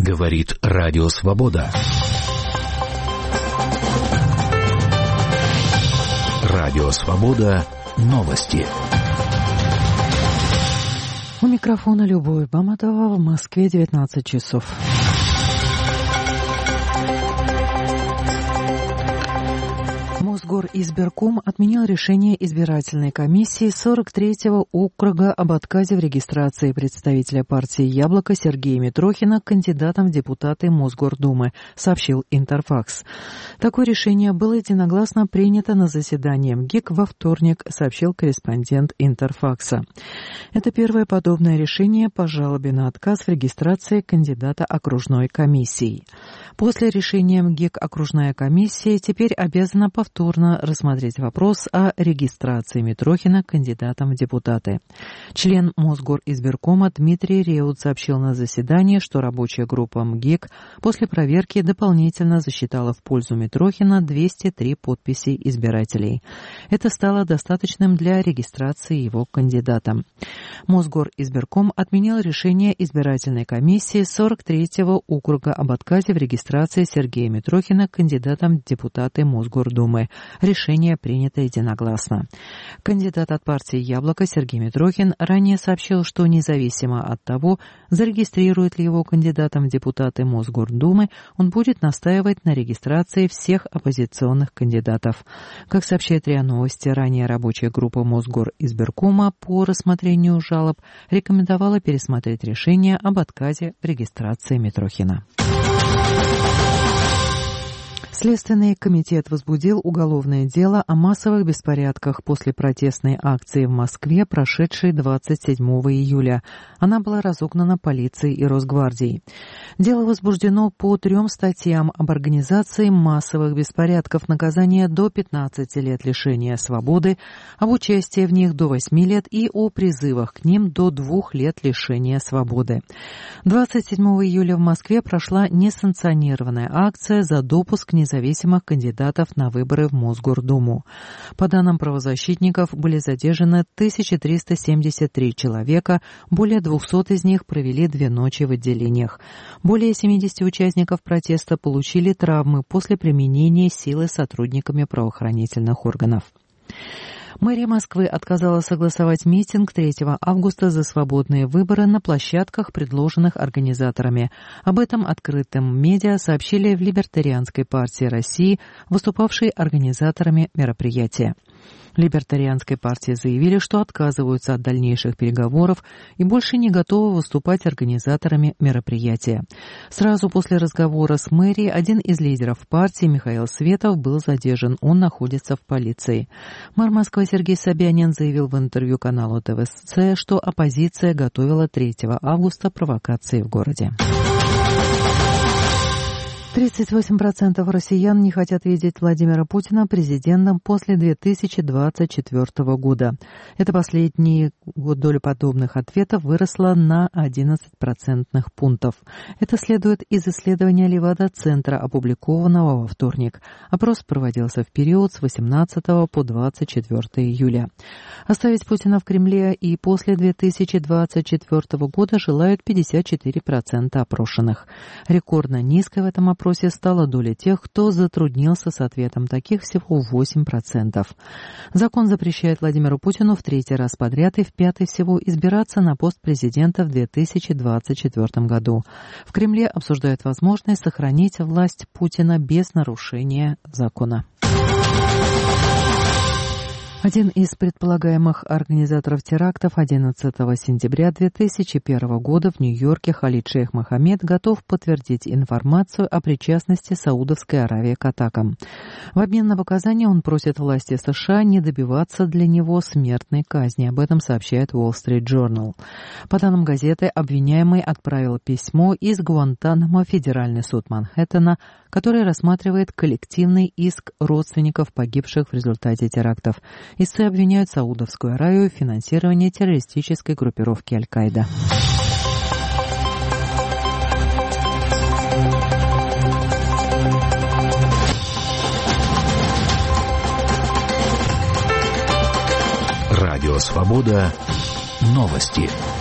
Говорит Радио Свобода. Радио Свобода. Новости. У микрофона Любовь Баматова. В Москве 19 часов. Мосгоризбирком отменил решение избирательной комиссии 43-го округа об отказе в регистрации представителя партии «Яблоко» Сергея Митрохина кандидатом в депутаты Мосгордумы, сообщил Интерфакс. Такое решение было единогласно принято на заседании МГИК во вторник, сообщил корреспондент Интерфакса. Это первое подобное решение по жалобе на отказ в регистрации кандидата окружной комиссии. После решения МГИК окружная комиссия теперь обязана повторно рассмотреть вопрос о регистрации Митрохина кандидатом в депутаты. Член Мосгоризбиркома Дмитрий Реут сообщил на заседании, что рабочая группа МГИК после проверки дополнительно засчитала в пользу Митрохина 203 подписи избирателей. Это стало достаточным для регистрации его кандидата. Мосгоризбирком отменил решение избирательной комиссии 43-го округа об отказе в регистрации Сергея Митрохина кандидатом в депутаты Мосгордумы. Решение принято единогласно. Кандидат от партии «Яблоко» Сергей Митрохин ранее сообщил, что независимо от того, зарегистрирует ли его кандидатом в депутаты Мосгордумы, он будет настаивать на регистрации всех оппозиционных кандидатов. Как сообщает РИА Новости, ранее рабочая группа Мосгоризбиркома по рассмотрению жалоб рекомендовала пересмотреть решение об отказе в регистрации Митрохина. Следственный комитет возбудил уголовное дело о массовых беспорядках после протестной акции в Москве, прошедшей 27 июля. Она была разогнана полицией и Росгвардией. Дело возбуждено по 3 статьям: об организации массовых беспорядков, наказание до 15 лет лишения свободы, об участии в них до 8 лет и о призывах к ним до 2 лет лишения свободы. 27 июля в Москве прошла несанкционированная акция за допуск независимых кандидатов на выборы в Мосгордуму. По данным правозащитников, были задержаны 1373 человека, более 200 из них провели 2 ночи в отделениях. Более 70 участников протеста получили травмы после применения силы сотрудниками правоохранительных органов. Мэрия Москвы отказала согласовать митинг 3 августа за свободные выборы на площадках, предложенных организаторами. Об этом открытым медиа сообщили в Либертарианской партии России, выступавшей организаторами мероприятия. В Либертарианской партии заявили, что отказываются от дальнейших переговоров и больше не готовы выступать организаторами мероприятия. Сразу после разговора с мэрией один из лидеров партии, Михаил Светов, был задержан. Он находится в полиции. Мэр Москвы Сергей Собянин заявил в интервью каналу ТВС, что оппозиция готовила 3 августа провокации в городе. 38% россиян не хотят видеть Владимира Путина президентом после 2024 года. Это последний год доля подобных ответов выросла на 11 процентных пунктов. Это следует из исследования Левада-центра, опубликованного во вторник. Опрос проводился в период с 18 по 24 июля. Оставить Путина в Кремле и после 2024 года желают 54% опрошенных. Рекордно низкой в этом опросе стала доля тех, кто затруднился с ответом, таких всего 8%. Закон запрещает Владимиру Путину в 3-й раз подряд и в 5-й всего избираться на пост президента в 2024 году. В Кремле обсуждают возможность сохранить власть Путина без нарушения закона. Один из предполагаемых организаторов терактов 11 сентября 2001 года в Нью-Йорке Халид Шейх Мохаммед готов подтвердить информацию о причастности Саудовской Аравии к атакам. В обмен на показания он просит власти США не добиваться для него смертной казни. Об этом сообщает Wall Street Journal. По данным газеты, обвиняемый отправил письмо из Гуантанамо в Федеральный суд Манхэттена, который рассматривает коллективный иск родственников погибших в результате терактов. Истцы обвиняют Саудовскую Аравию в финансировании террористической группировки Аль-Каида. Радио Свобода. Новости.